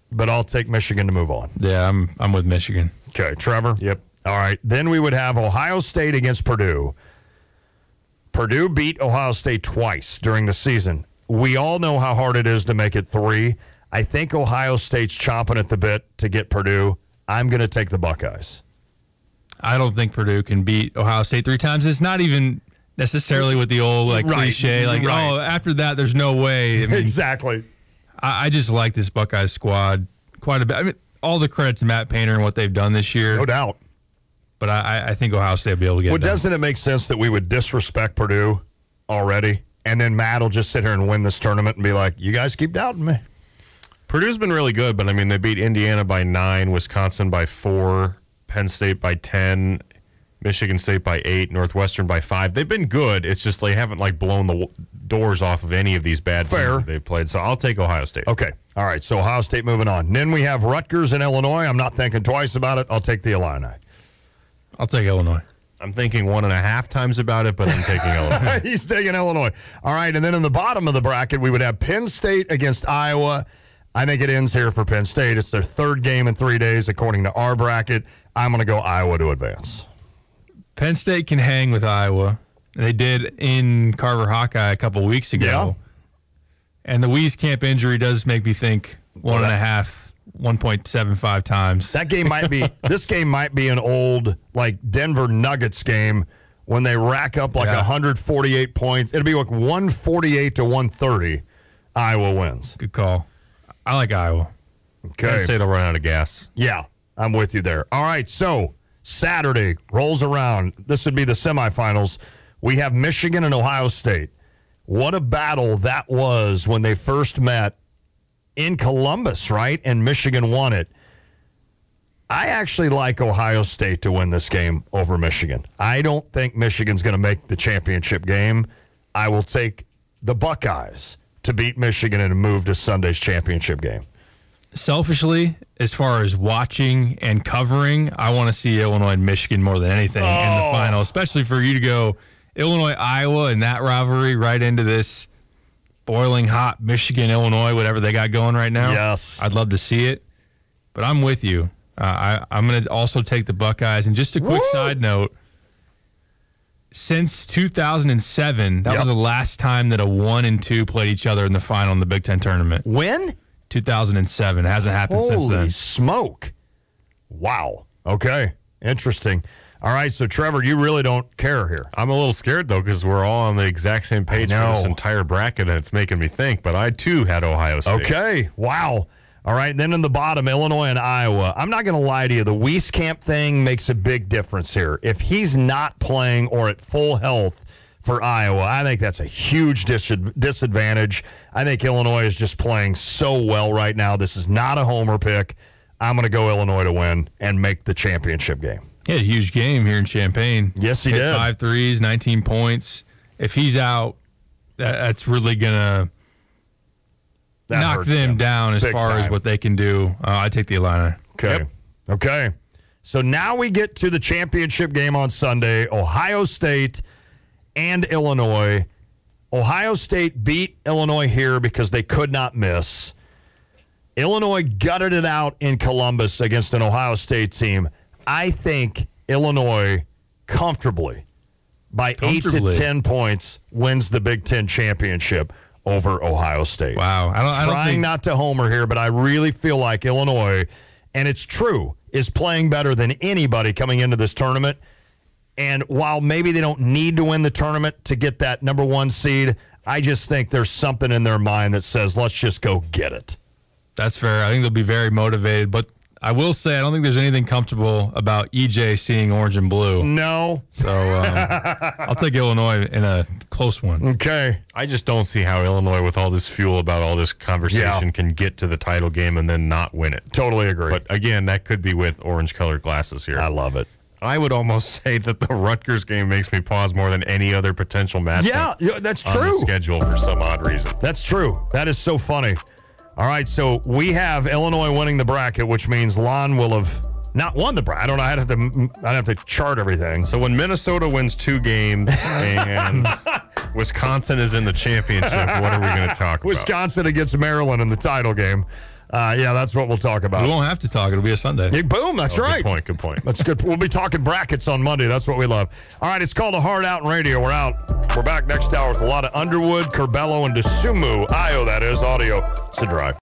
but I'll take Michigan to move on. Yeah, I'm with Michigan. Okay, Trevor? Yep. All right, then we would have Ohio State against Purdue. Purdue beat Ohio State twice during the season. We all know how hard it is to make it 3. I think Ohio State's chomping at the bit to get Purdue. I'm going to take the Buckeyes. I don't think Purdue can beat Ohio State 3 times. It's not even necessarily with the old cliche, oh, after that, there's no way. I mean, exactly. I just like this Buckeyes squad quite a bit. I mean, all the credit to Matt Painter and what they've done this year. No doubt. But I think Ohio State will be able to get it done. Doesn't it make sense that we would disrespect Purdue already, and then Matt will just sit here and win this tournament and be like, you guys keep doubting me? Purdue's been really good, but, I mean, they beat Indiana by 9, Wisconsin by 4, Penn State by 10, Michigan State by 8, Northwestern by 5. They've been good. It's just they haven't, blown the doors off of any of these bad teams they've played. So I'll take Ohio State. Okay. All right, so Ohio State moving on. Then we have Rutgers and Illinois. I'm not thinking twice about it. I'll take the Illini. I'll take Illinois. I'm thinking 1.5 times about it, but I'm taking Illinois. He's taking Illinois. All right, and then in the bottom of the bracket, we would have Penn State against Iowa. I think it ends here for Penn State. It's their 3rd game in 3 days, according to our bracket. I'm going to go Iowa to advance. Penn State can hang with Iowa. They did in Carver Hawkeye a couple weeks ago. Yeah. And the Wieskamp injury does make me think 1.75 times. That game might be this game might be an old Denver Nuggets game when they rack up 148 points. It'll be 148 to 130. Iowa wins. Good call. I like Iowa. Okay. Penn State will run out of gas. Yeah, I'm with you there. All right, so Saturday rolls around. This would be the semifinals. We have Michigan and Ohio State. What a battle that was when they first met in Columbus, right? And Michigan won it. I actually like Ohio State to win this game over Michigan. I don't think Michigan's going to make the championship game. I will take the Buckeyes to beat Michigan and move to Sunday's championship game. Selfishly, as far as watching and covering, I want to see Illinois and Michigan more than anything in the final, especially for you to go Illinois-Iowa and that rivalry right into this boiling hot Michigan-Illinois, whatever they got going right now. Yes. I'd love to see it, but I'm with you. I'm going to also take the Buckeyes. And just a quick side note, since 2007, that was the last time that a 1 and 2 played each other in the final in the Big Ten tournament. When? 2007. It hasn't happened since then. Holy smoke. Wow. Okay. Interesting. All right, so Trevor, you really don't care here. I'm a little scared, though, because we're all on the exact same page for this entire bracket, and it's making me think. But I, too, had Ohio State. Okay. Wow. All right, then in the bottom, Illinois and Iowa. I'm not going to lie to you. The Wieskamp thing makes a big difference here. If he's not playing or at full health for Iowa, I think that's a huge disadvantage. I think Illinois is just playing so well right now. This is not a homer pick. I'm going to go Illinois to win and make the championship game. He had a huge game here in Champaign. Yes, he did. 5 threes, 19 points. If he's out, that's really going to knock them down as far as what they can do. I take the Illini. Okay. Yep. Okay. So now we get to the championship game on Sunday, Ohio State and Illinois. Ohio State beat Illinois here because they could not miss. Illinois gutted it out in Columbus against an Ohio State team. I think Illinois comfortably, by 8 to 10 points, wins the Big Ten championship over Ohio State. Wow. I don't think not to homer here, but I really feel like Illinois, and it's true, is playing better than anybody coming into this tournament. And while maybe they don't need to win the tournament to get that number 1 seed, I just think there's something in their mind that says, let's just go get it. That's fair. I think they'll be very motivated, but I will say I don't think there's anything comfortable about EJ seeing orange and blue. No. So I'll take Illinois in a close one. Okay. I just don't see how Illinois, with all this fuel about all this conversation, can get to the title game and then not win it. Totally agree. But again, that could be with orange-colored glasses here. I love it. I would almost say that the Rutgers game makes me pause more than any other potential matchup. Yeah, that's true. On the schedule for some odd reason. That's true. That is so funny. All right, so we have Illinois winning the bracket, which means Lon will have not won the bracket. I don't know. I'd have to chart everything. So when Minnesota wins 2 games and Wisconsin is in the championship, what are we going to talk about? Wisconsin against Maryland in the title game. Yeah, that's what we'll talk about. We won't have to talk. It'll be a Sunday. Yeah, boom. That's right. Good point. That's good. We'll be talking brackets on Monday. That's what we love. All right, it's called A Hard Out in Radio. We're out. We're back next hour with a lot of Underwood, Curbelo, and DeSumo. Io, that is, audio. It's a drive.